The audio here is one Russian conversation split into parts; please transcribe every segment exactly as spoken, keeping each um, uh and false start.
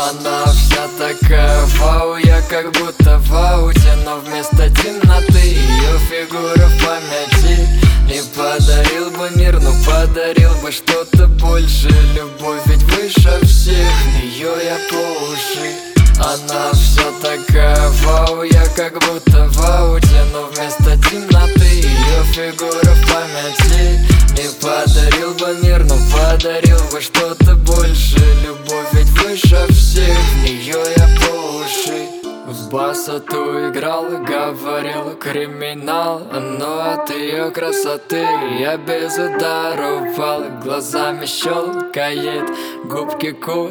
Она вся такая вау, я как будто в ауте, но вместо темноты ее фигура в памяти. Не подарил бы мир, но подарил бы что-то больше. Любовь ведь выше всех, ее я по уши. Она вся такая вау, я как будто в ауте, но вместо темноты ее фигура в памяти. Не подарил бы мир, но подарил бы что-то больше. Любовь ведь выше всех, в нее я по уши. В басоту играл и говорил криминал, но от ее красоты я без удара упал. Глазами щелкает, губки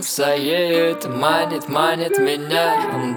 кусает, манит, манит меня,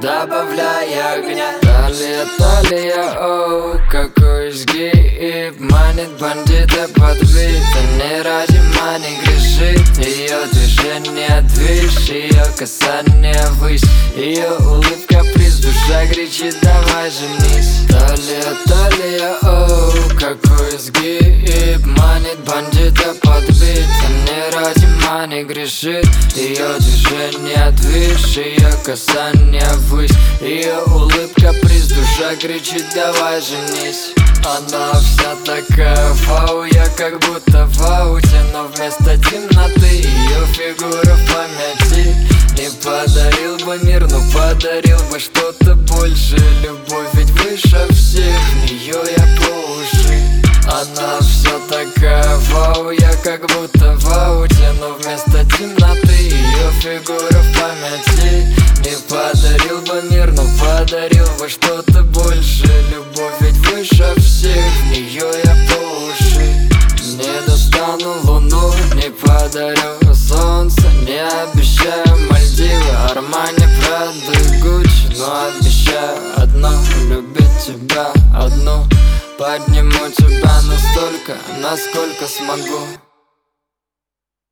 добавляя огня. Талия, талия, оу, какой изгиб, манит бандита под бит. Не ради мани грешит, ее движение движ, ее касание ввысь, ее улыбка приз, душа кричит давай женись. Талия, талия, оу, какой изгиб, манит бандита под бит. Не ради мани грешит, ее движение движ, ее касание ввысь, ее улыбка приз, душа кричит давай женись. Она вся такая вау, я как будто в ауте, но вместо темноты ее фигура в памяти. Не подарил бы мир, но подарил бы что-то больше. Любовь ведь выше всех, в нее я по уши. Она вся такая вау, я как будто в ауте, но вместо темноты ее фигура в памяти. Не подарил бы мир, но подарил бы что-то больше. Любовь ведь выше всех, в нее я по уши. Не достану луну, не подарю солнце, не обещаю Мальдивы, Армани, Прада, Гуччи, но обещаю одно: любить тебя одну. Подниму тебя настолько, насколько смогу.